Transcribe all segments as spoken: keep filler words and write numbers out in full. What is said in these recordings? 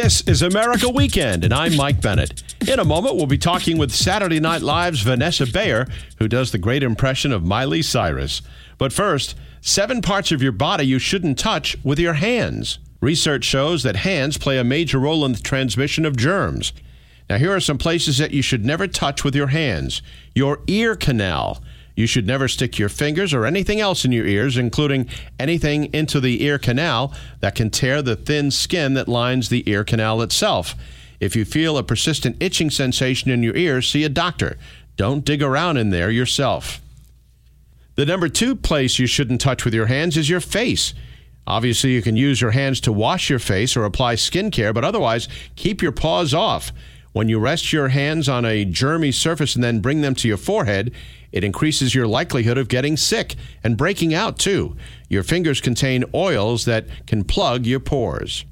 This is America Weekend, and I'm Mike Bennett. In a moment, we'll be talking with Saturday Night Live's Vanessa Bayer, who does the great impression of Miley Cyrus. But first, seven parts of your body you shouldn't touch with your hands. Research shows that hands play a major role in the transmission of germs. Now, here are some places that you should never touch with your hands. Your ear canal. You should never stick your fingers or anything else in your ears, including anything into the ear canal that can tear the thin skin that lines the ear canal itself. If you feel a persistent itching sensation in your ears, see a doctor. Don't dig around in there yourself. The number two place you shouldn't touch with your hands is your face. Obviously, you can use your hands to wash your face or apply skincare, but otherwise, keep your paws off. When you rest your hands on a germy surface and then bring them to your forehead, it increases your likelihood of getting sick and breaking out, too. Your fingers contain oils that can plug your pores.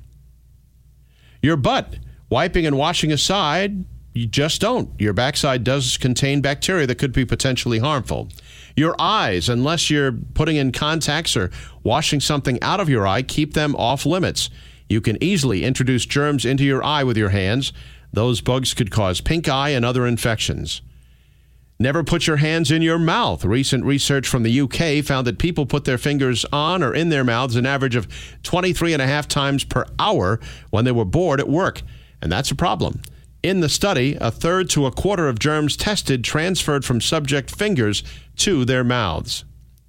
Your butt. Wiping and washing aside, you just don't. Your backside does contain bacteria that could be potentially harmful. Your eyes, unless you're putting in contacts or washing something out of your eye, keep them off limits. You can easily introduce germs into your eye with your hands. Those bugs could cause pink eye and other infections. Never put your hands in your mouth. Recent research from the U K found that people put their fingers on or in their mouths an average of twenty-three and a half times per hour when they were bored at work. And that's a problem. In the study, a third to a quarter of germs tested transferred from subject fingers to their mouths.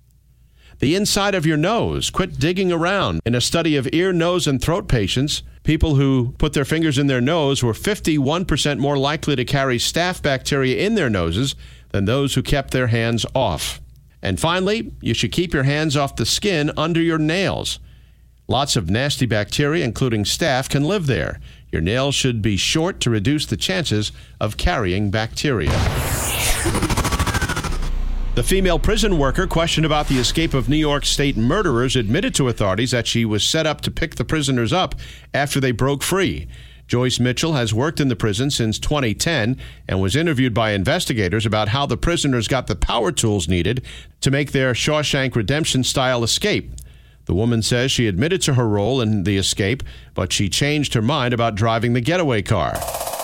The inside of your nose. Quit digging around. In a study of ear, nose, and throat patients, people who put their fingers in their nose were fifty-one percent more likely to carry staph bacteria in their noses than those who kept their hands off. And finally, you should keep your hands off the skin under your nails. Lots of nasty bacteria, including staph, can live there. Your nails should be short to reduce the chances of carrying bacteria. The female prison worker questioned about the escape of New York State murderers admitted to authorities that she was set up to pick the prisoners up after they broke free. Joyce Mitchell has worked in the prison since twenty ten and was interviewed by investigators about how the prisoners got the power tools needed to make their Shawshank Redemption-style escape. The woman says she admitted to her role in the escape, but she changed her mind about driving the getaway car.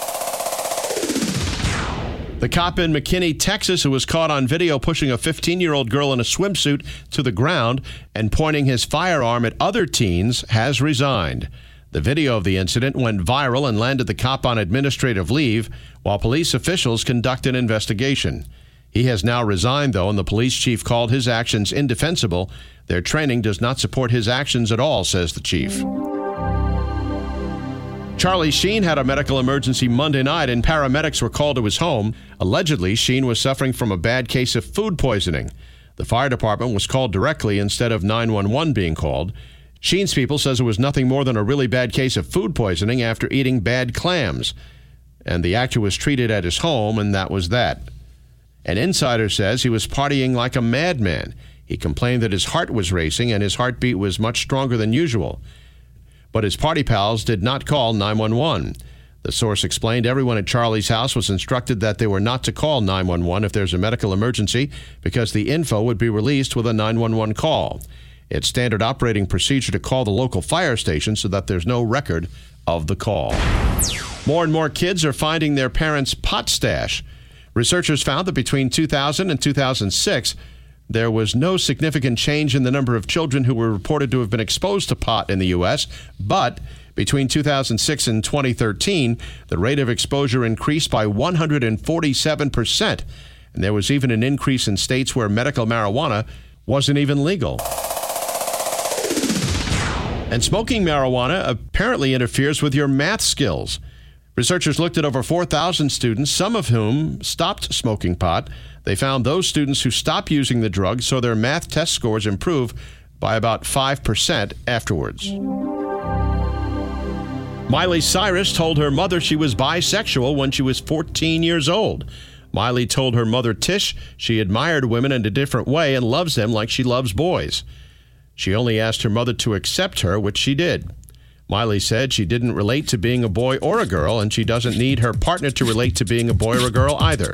The cop in McKinney, Texas, who was caught on video pushing a fifteen-year-old girl in a swimsuit to the ground and pointing his firearm at other teens, has resigned. The video of the incident went viral and landed the cop on administrative leave while police officials conduct an investigation. He has now resigned, though, and the police chief called his actions indefensible. Their training does not support his actions at all, says the chief. Charlie Sheen had a medical emergency Monday night, and paramedics were called to his home. Allegedly, Sheen was suffering from a bad case of food poisoning. The fire department was called directly instead of nine one one being called. Sheen's people says it was nothing more than a really bad case of food poisoning after eating bad clams. And the actor was treated at his home, and that was that. An insider says he was partying like a madman. He complained that his heart was racing and his heartbeat was much stronger than usual. But his party pals did not call nine one one. The source explained everyone at Charlie's house was instructed that they were not to call nine one one if there's a medical emergency because the info would be released with a nine one one call. It's standard operating procedure to call the local fire station so that there's no record of the call. More and more kids are finding their parents' pot stash. Researchers found that between two thousand and two thousand six, there was no significant change in the number of children who were reported to have been exposed to pot in the U S, but between two thousand six and twenty thirteen, the rate of exposure increased by one hundred forty-seven percent, and there was even an increase in states where medical marijuana wasn't even legal. And smoking marijuana apparently interferes with your math skills. Researchers looked at over four thousand students, some of whom stopped smoking pot. They found those students who stopped using the drug saw their math test scores improve by about five percent afterwards. Miley Cyrus told her mother she was bisexual when she was fourteen years old. Miley told her mother Tish she admired women in a different way and loves them like she loves boys. She only asked her mother to accept her, which she did. Miley said she didn't relate to being a boy or a girl, and she doesn't need her partner to relate to being a boy or a girl either.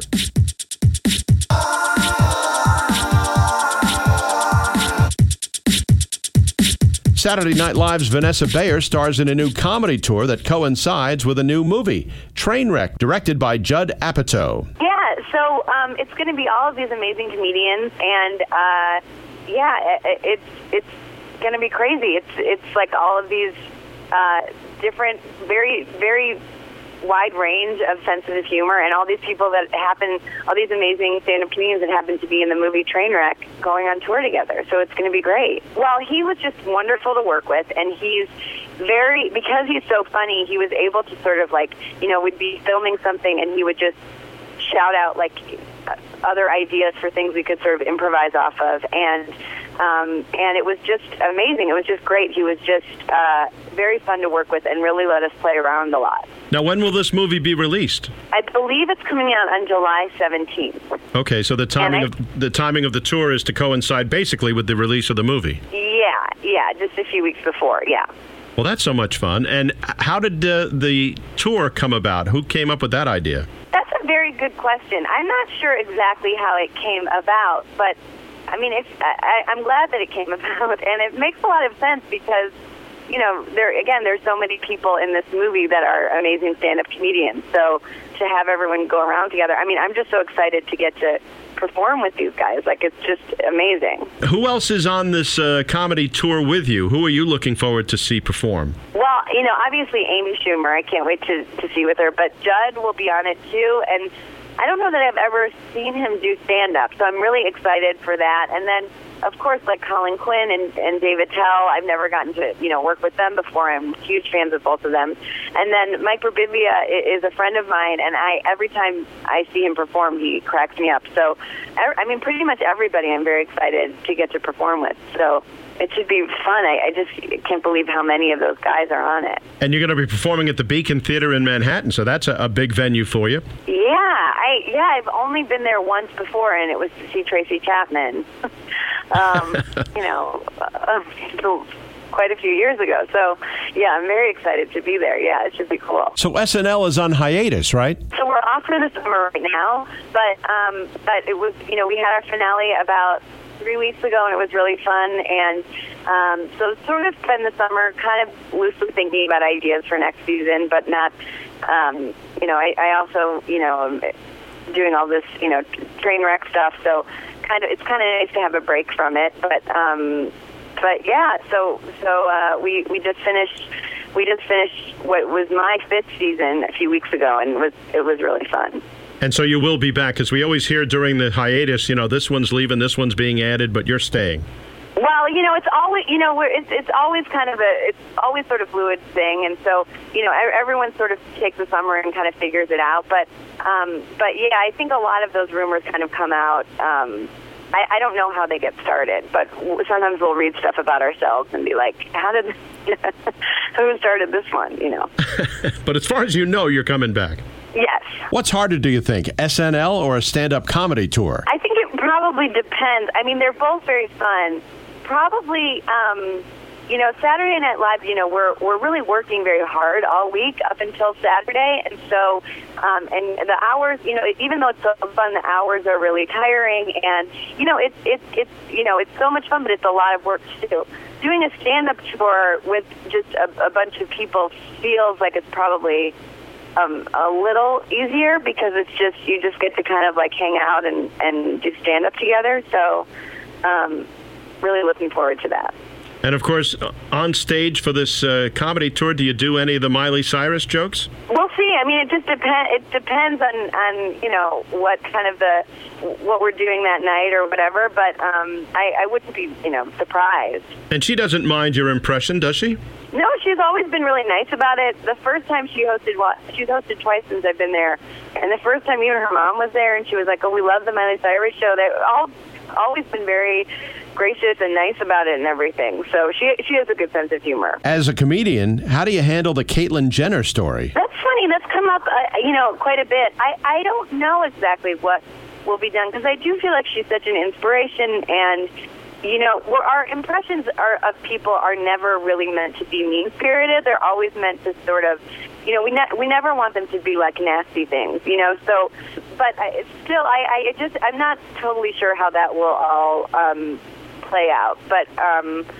Saturday Night Live's Vanessa Bayer stars in a new comedy tour that coincides with a new movie, Trainwreck, directed by Judd Apatow. Yeah, so um, it's going to be all of these amazing comedians, and uh, yeah, it, it's it's going to be crazy. It's it's like all of these uh, different, very very wide range of sensitive humor, and all these people that happen, all these amazing stand-up comedians that happen to be in the movie Trainwreck going on tour together. So it's going to be great. Well, he was just wonderful to work with, and he's very, because he's so funny, he was able to sort of like, you know, we'd be filming something and he would just shout out like other ideas for things we could sort of improvise off of, and um, and it was just amazing. It was just great. He was just uh, very fun to work with and really let us play around a lot. Now, when will this movie be released? I believe it's coming out on July seventeenth. Okay, so the timing I, of the timing of the tour is to coincide basically with the release of the movie. Yeah, yeah, just a few weeks before, yeah. Well, that's so much fun. And how did uh, the tour come about? Who came up with that idea? That's a very good question. I'm not sure exactly how it came about, but I mean, it's, I, I'm glad that it came about, and it makes a lot of sense because, you know, there again, there's so many people in this movie that are amazing stand-up comedians. So to have everyone go around together, I mean, I'm just so excited to get to perform with these guys. Like, it's just amazing. Who else is on this uh, comedy tour with you? Who are you looking forward to see perform? Well, you know, obviously Amy Schumer. I can't wait to, to see with her. But Judd will be on it too, and I don't know that I've ever seen him do stand-up, so I'm really excited for that. And then, of course, like Colin Quinn and, and David Tell, I've never gotten to, you know, work with them before. I'm huge fans of both of them. And then Mike Birbiglia is a friend of mine, and I every time I see him perform, he cracks me up. So, I mean, pretty much everybody I'm very excited to get to perform with. So it should be fun. I, I just can't believe how many of those guys are on it. And you're going to be performing at the Beacon Theater in Manhattan, so that's a, a big venue for you. Yeah, I yeah, I've only been there once before, and it was to see Tracy Chapman. um, you know, uh, quite a few years ago. So, yeah, I'm very excited to be there. Yeah, it should be cool. So S N L is on hiatus, right? So we're off for the summer right now, but um, but it was, you know, we had our finale about three weeks ago, and it was really fun. And um, so sort of spend the summer kind of loosely thinking about ideas for next season, but not, um, you know, I, I also, you know, doing all this, you know, train wreck stuff. So kind of, it's kind of nice to have a break from it. But um, but yeah, so so uh, we we just finished. We just finished what was my fifth season a few weeks ago, and it was it was really fun. And so you will be back, because we always hear during the hiatus, you know, this one's leaving, this one's being added, but you're staying. Well, you know, it's always, you know, we're, it's it's always kind of a, it's always sort of fluid thing, and so, you know, everyone sort of takes the summer and kind of figures it out. But, um, but yeah, I think a lot of those rumors kind of come out. Um, I, I don't know how they get started, but sometimes we'll read stuff about ourselves and be like, how did, who started this one, you know? But as far as you know, you're coming back. Yes. What's harder, do you think, S N L or a stand-up comedy tour? I think it probably depends. I mean, they're both very fun. Probably, um, you know, Saturday Night Live, you know, we're we're really working very hard all week up until Saturday, and so, um, and the hours, you know, even though it's so fun, the hours are really tiring, and you know, it's it's it's you know, it's so much fun, but it's a lot of work too. Doing a stand-up tour with just a, a bunch of people feels like it's probably Um, a little easier, because it's just, you just get to kind of like hang out and, and do stand up together. So um, really looking forward to that. And of course, on stage for this uh, comedy tour, do you do any of the Miley Cyrus jokes? We'll see. I mean, it just depends. It depends on, on you know, what kind of the what we're doing that night or whatever. But um, I, I wouldn't be, you know, surprised. And she doesn't mind your impression, does she? No, she's always been really nice about it. The first time she hosted, well, she's hosted twice since I've been there, and the first time even her mom was there, and she was like, "Oh, we love the Miley Cyrus show." They've all always been very gracious and nice about it and everything. So she she has a good sense of humor. As a comedian, how do you handle the Caitlyn Jenner story? That's funny. That's come up, uh, you know, quite a bit. I I don't know exactly what will be done, because I do feel like she's such an inspiration, and you know, we're, our impressions are, of people are never really meant to be mean-spirited. They're always meant to sort of, you know, we ne- we never want them to be like nasty things, you know. So, but I, it's still, I, I just, I'm not totally sure how that will all um, play out. But, um,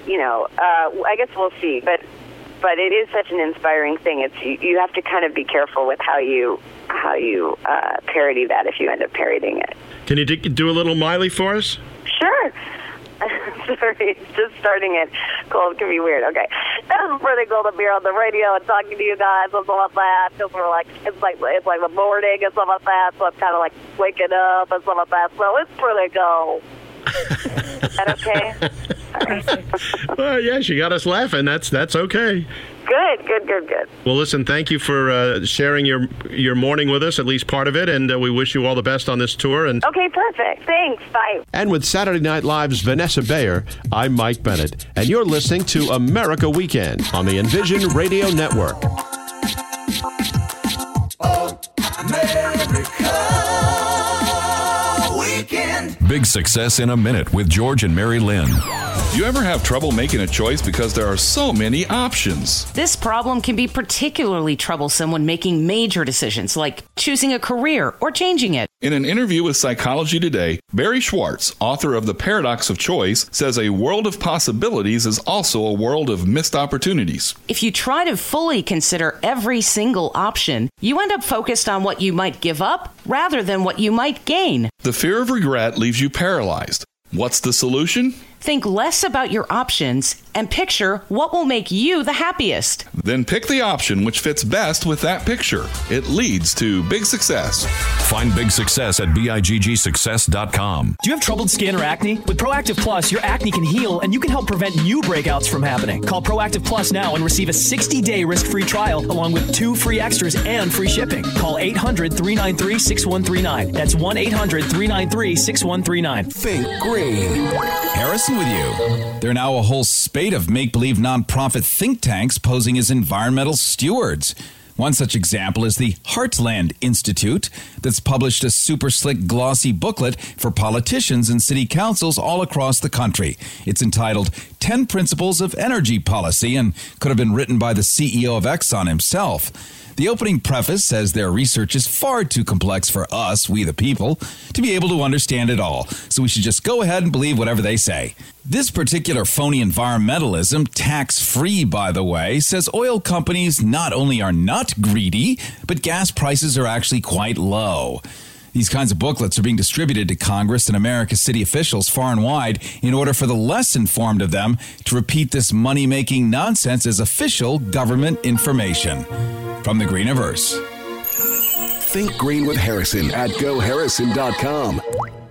you know, uh, I guess we'll see. But but it is such an inspiring thing. It's you, you have to kind of be careful with how you how you uh, parody that if you end up parodying it. Can you do a little Miley for us? Sure. Sorry, just starting it. Cold can be weird. Okay. It's pretty cool to be on the radio and talking to you guys and stuff like that. Because we're like, it's like it's like the morning and stuff like that. So I'm kind of like waking up and stuff like that. So it's pretty cool. Is that okay? Right. Well, yes, you got us laughing. That's that's okay. Good, good, good, good. Well, listen, thank you for uh, sharing your your morning with us, at least part of it, and uh, we wish you all the best on this tour. And okay, perfect. Thanks. Bye. And with Saturday Night Live's Vanessa Bayer, I'm Mike Bennett, and you're listening to America Weekend on the Envision Radio Network. America Weekend. Big Success in a Minute with George and Mary Lynn. Do you ever have trouble making a choice because there are so many options? This problem can be particularly troublesome when making major decisions like choosing a career or changing it. In an interview with Psychology Today, Barry Schwartz, author of The Paradox of Choice, says a world of possibilities is also a world of missed opportunities. If you try to fully consider every single option, you end up focused on what you might give up rather than what you might gain. The fear of regret leaves you paralyzed. What's the solution? Think less about your options and picture what will make you the happiest. Then pick the option which fits best with that picture. It leads to big success. Find big success at big success dot com. Do you have troubled skin or acne? With Proactive Plus, your acne can heal and you can help prevent new breakouts from happening. Call Proactive Plus now and receive a sixty-day risk-free trial along with two free extras and free shipping. Call eight hundred, three nine three, six one three nine. That's one eight hundred, three nine three, six one three nine. Think green. Harrison with you. There are now a whole spate of make-believe nonprofit think tanks posing as environmental stewards. One such example is the Heartland Institute that's published a super slick glossy booklet for politicians and city councils all across the country. It's entitled ten Principles of Energy Policy and could have been written by the C E O of Exxon himself. The opening preface says their research is far too complex for us, we the people, to be able to understand it all, so we should just go ahead and believe whatever they say. This particular phony environmentalism, tax-free by the way, says oil companies not only are not greedy, but gas prices are actually quite low. These kinds of booklets are being distributed to Congress and America's city officials far and wide in order for the less informed of them to repeat this money-making nonsense as official government information. From the Greeniverse. Think green with Harrison at go harrison dot com.